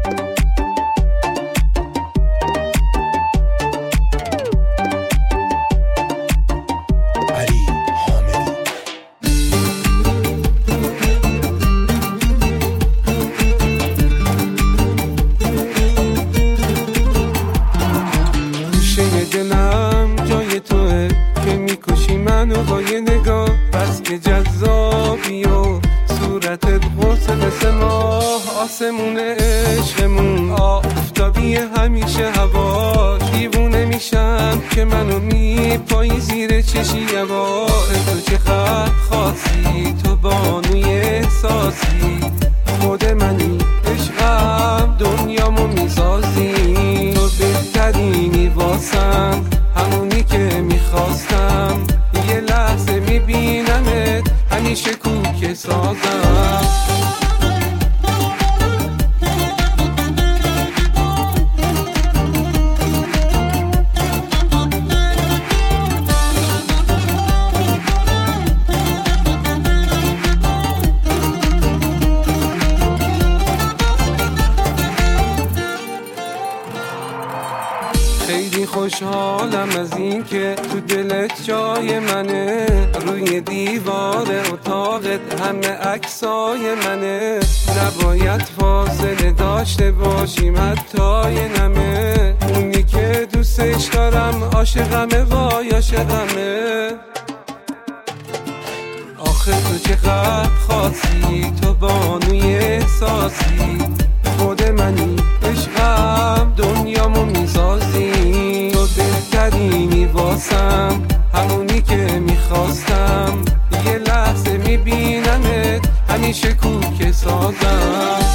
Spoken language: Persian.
دلم جای توه که میکشی منو با یه نگاه، بس که جذابی و صورتت قرص مثل ماه، آسمون عشقمون آفتابی همیشه هواش، دیوونه میشم که منو میپایی زیر چشی یوار. تو چه خط خاصی، تو بانوی احساسی، خود منی عشقم دنیامو میسازی، تو بهترینی واسم، همونی که میخواستم، یه لحظه میبینمت همیشه کوک سازم. خیلی خوشحالم از این که تو دلت جای منه، روی دیوار اتاقت همه عکسای منه، نباید فاصله داشته باشیم حتی یه نمه، اونی که دوستش دارم عاشقمه وای عاشقمه. آخه تو چقدر خاصی، تو بانوی احساسی، خود منی عشقم دنیامو میسازی، تو بهترینی واسم، همونی که میخواستم، یه لحظه میبینمت همیشه کوک سازم.